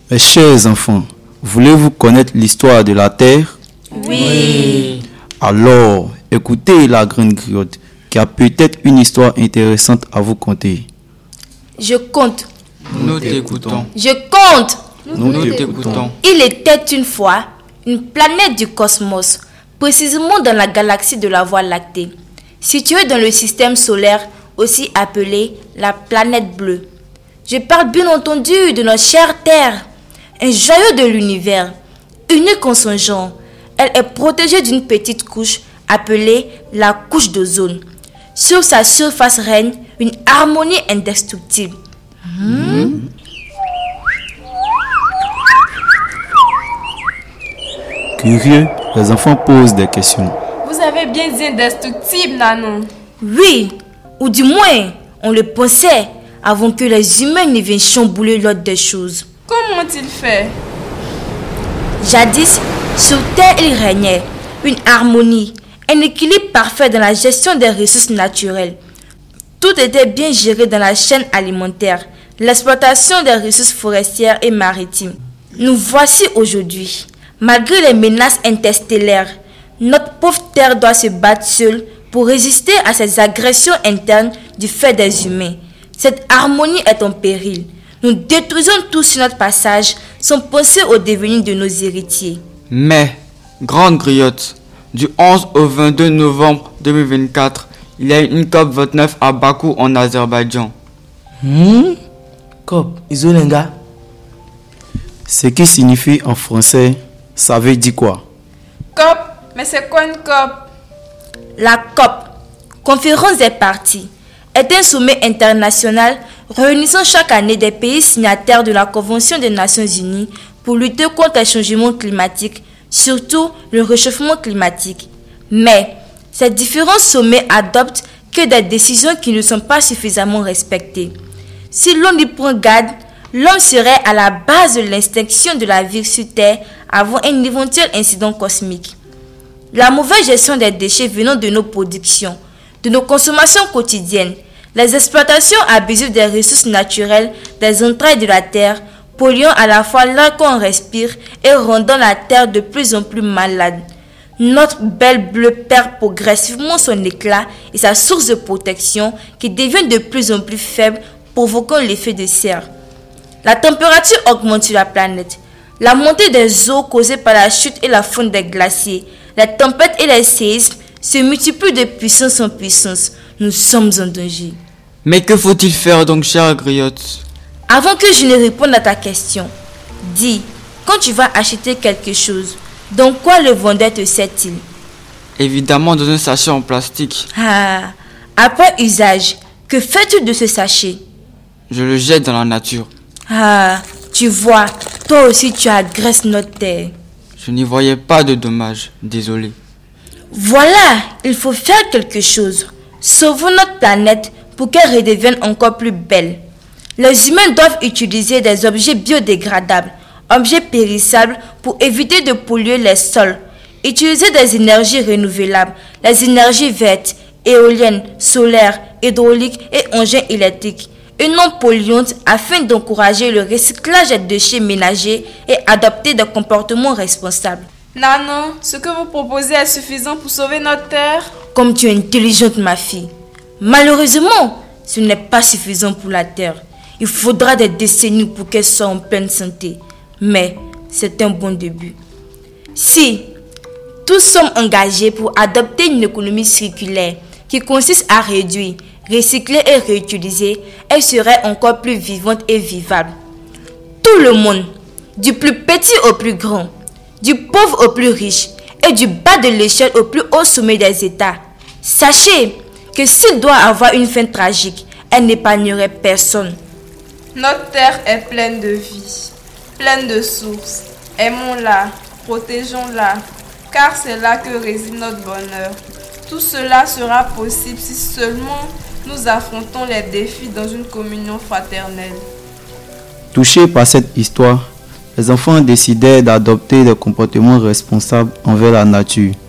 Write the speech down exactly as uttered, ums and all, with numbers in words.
Mes chers enfants, voulez-vous connaître l'histoire de la Terre? Oui. Alors, écoutez la grande griotte qui a peut-être une histoire intéressante à vous conter. Je compte. Nous t'écoutons. Je compte. Nous, Nous t'écoutons. Il était une fois une planète du cosmos, précisément dans la galaxie de la Voie lactée, située dans le système solaire, aussi appelée la planète bleue. Je parle bien entendu de notre chère Terre, un joyau de l'univers, unique en son genre. Elle est protégée d'une petite couche appelée la couche d'ozone. Sur sa surface règne une harmonie indestructible. Mmh. Curieux, les enfants posent des questions. Vous avez bien dit indestructible, Nanon. Oui, ou du moins, on le pensait avant que les humains ne viennent chambouler l'ordre des choses. Comment ont-ils fait? Jadis, sur Terre, il régnait une harmonie, un équilibre parfait dans la gestion des ressources naturelles. Tout était bien géré dans la chaîne alimentaire, l'exploitation des ressources forestières et maritimes. Nous voici aujourd'hui. Malgré les menaces interstellaires, notre pauvre Terre doit se battre seule pour résister à ces agressions internes du fait des humains. Cette harmonie est en péril. Nous détruisons tout sur notre passage sans penser au devenir de nos héritiers. Mais, grande griotte, du onze au vingt-deux novembre deux mille vingt-quatre, il y a une COP vingt-neuf à Bakou en Azerbaïdjan. Hmm? COP, Isolenga. Ce qui signifie en français, ça veut dire quoi? COP, mais c'est quoi une COP? La COP, Conférence des parties, est un sommet international réunissant chaque année des pays signataires de la Convention des Nations Unies pour lutter contre les changements climatiques, surtout le réchauffement climatique. Mais ces différents sommets adoptent que des décisions qui ne sont pas suffisamment respectées. Si l'on y prend garde, l'homme serait à la base de l'extinction de la vie sur Terre avant un éventuel incident cosmique. La mauvaise gestion des déchets venant de nos productions, de nos consommations quotidiennes, les exploitations abusives des ressources naturelles, des entrailles de la Terre, polluant à la fois l'air qu'on respire et rendant la Terre de plus en plus malade. Notre belle bleue perd progressivement son éclat et sa source de protection qui devient de plus en plus faible, provoquant l'effet de serre. La température augmente sur la planète. La montée des eaux causée par la chute et la fonte des glaciers, les tempêtes et les séismes se multiplient de puissance en puissance. Nous sommes en danger. Mais que faut-il faire donc, chère griotte? Avant que je ne réponde à ta question, dis, quand tu vas acheter quelque chose, dans quoi le vendeur te sert-il? Évidemment dans un sachet en plastique. Ah, après usage, que fais-tu de ce sachet? Je le jette dans la nature. Ah, tu vois, toi aussi tu agresses notre terre. Je n'y voyais pas de dommage, désolé. Voilà, il faut faire quelque chose. Sauvons notre planète pour qu'elle redevienne encore plus belle. Les humains doivent utiliser des objets biodégradables, objets périssables pour éviter de polluer les sols. Utiliser des énergies renouvelables, les énergies vertes, éoliennes, solaires, hydrauliques et engins électriques, et non polluantes afin d'encourager le recyclage des déchets ménagers et adopter des comportements responsables. Nanon, ce que vous proposez est suffisant pour sauver notre terre? Comme tu es intelligente, ma fille. Malheureusement, ce n'est pas suffisant pour la terre. Il faudra des décennies pour qu'elle soit en pleine santé. Mais c'est un bon début. Si tous sommes engagés pour adopter une économie circulaire qui consiste à réduire, recycler et réutiliser, elle serait encore plus vivante et vivable. Tout le monde, du plus petit au plus grand, du pauvre au plus riche et du bas de l'échelle au plus haut sommet des États, sachez que s'il doit avoir une fin tragique, elle n'épargnerait personne. Notre terre est pleine de vie, pleine de sources. Aimons-la, protégeons-la, car c'est là que réside notre bonheur. Tout cela sera possible si seulement nous affrontons les défis dans une communion fraternelle. Touchés par cette histoire, les enfants décidèrent d'adopter des comportements responsables envers la nature.